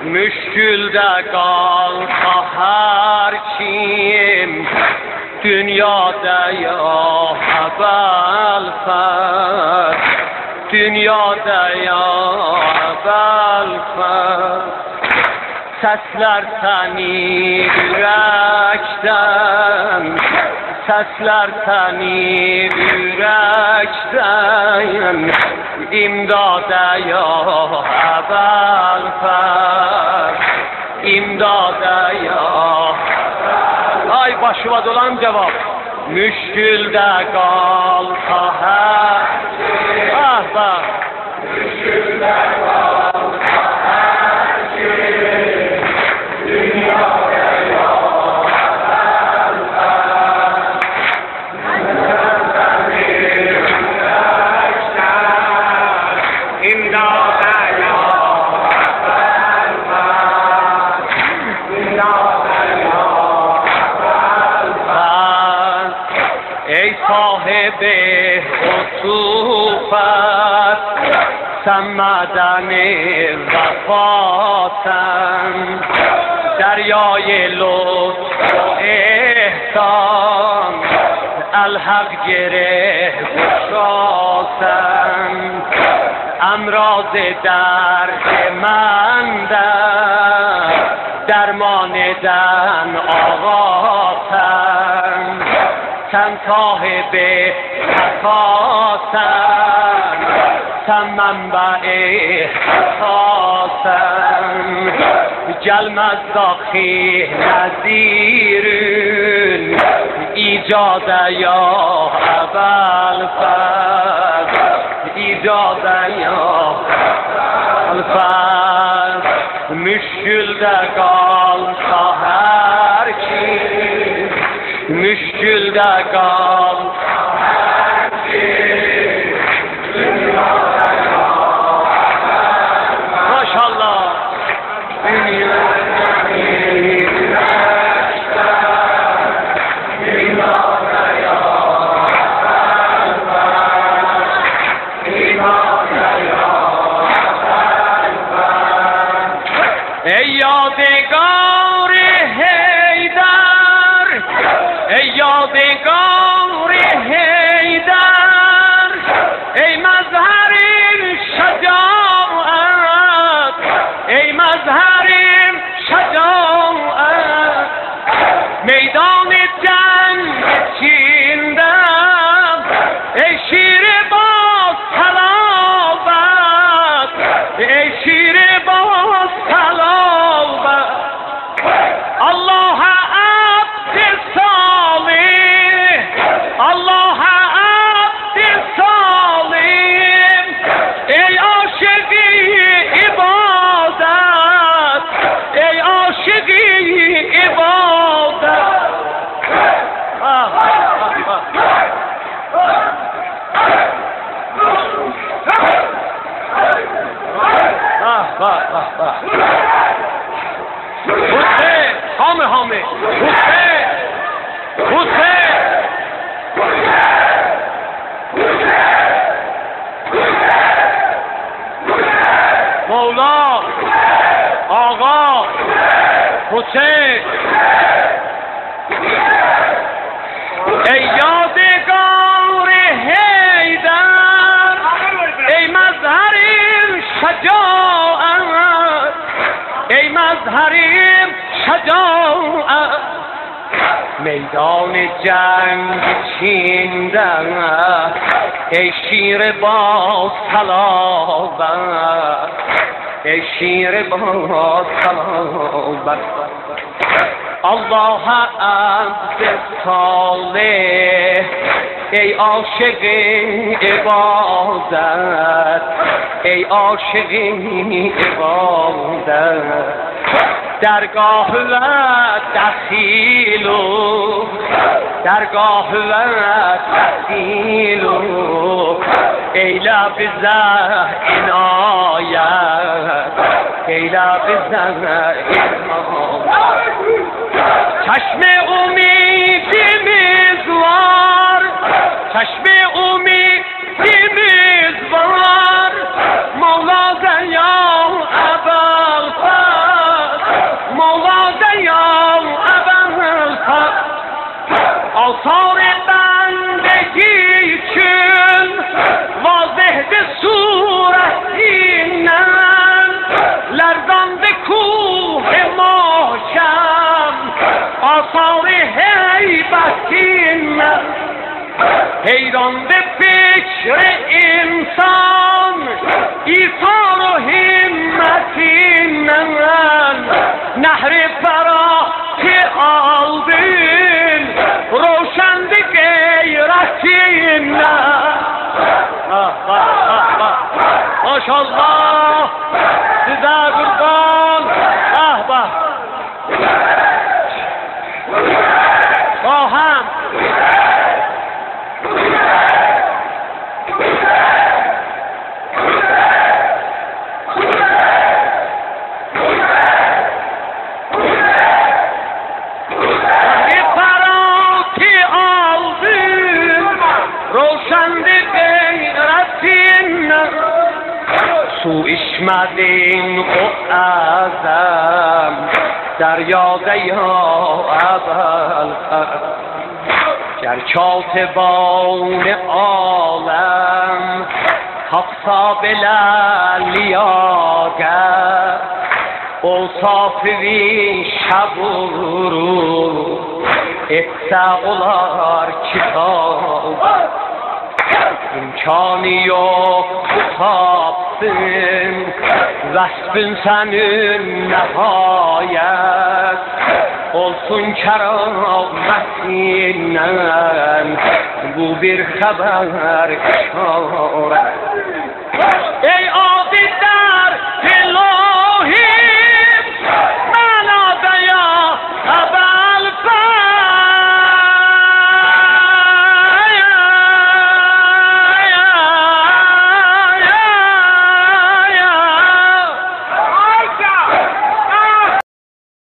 müşkülde kalsa her kim dünyada ya belfet, dünyada ya belfet. Sesler seni yürekten, sesler seni yürekten, imdada ya belfet, imdada ya. Ay başıma dolan cevap. Müşkülde kalsa her kim, ah bak. Müşkülde kalsa her kim, dünyada ya belfet, sesler seni yürekten, imdada ya belfet, imdada ya. Ey sahibi husufet, sen madeni vefaten, deryای لطف و احسان، الحق گره گشاسن، امراض درد من درمان دن آغاسن، sen sahibi hasasen, sen menbe-i hasasen, gelmez dahi nezirün, icade ya belfet, icade ya belfet. Müşkülde kalsa her kim, müşkülde kalsa her kim, dünyada ya belfet. Maşallah. Dünyada yürekten, imdada ya belfet, imdada ya belfet. Ey yadigar-ı Heydar, ey yadigar-ı Heydar, ey mezher-i şecaat, ey mezher-i şecaat, meydan-ı cennet içinde, ey şir-i baz talabet, ey şir-i baz talabet. Allah'a abd-i salih, Allah'a abd-i salim, ey aşık-ı ibadet, ey aşık-ı ibadet. Hüseyin, Hami Hami, Hüseyin, Hüseyin. Mevla, Ağa, Hüseyin. Ey yadigar-ı Heydar, ey mezher-i şecaat, ey mezher-i şecaat, meydan جنگ içinde, ey şir باز طلبت، ey şir باز طلبت. Allah'a abd salih, ey aşık ibadet, ey aşık ibadet. درگاه و دخیل و درگاه و دخیل و ای لب زه عنایت، ای لب زه عنایت. چشم امید میزوار، چشم امید میزوار، مولا یا ابوالفضل، غیرتینه حیران به فکر انسان ایثار و همتینه نهر فرا که آلدین روشن به غیرتینه ماشاءالله size kurban به خواهم تو اشمدین و ازم دریاده یا اول گر کاتبان عالم حفصا بلالیاگر اوصاف وی شب و روز اتساقlar kitap imkanı yok tapsın vasfın senin nihayet olsun kerametinden bu bir haber işaret. Ey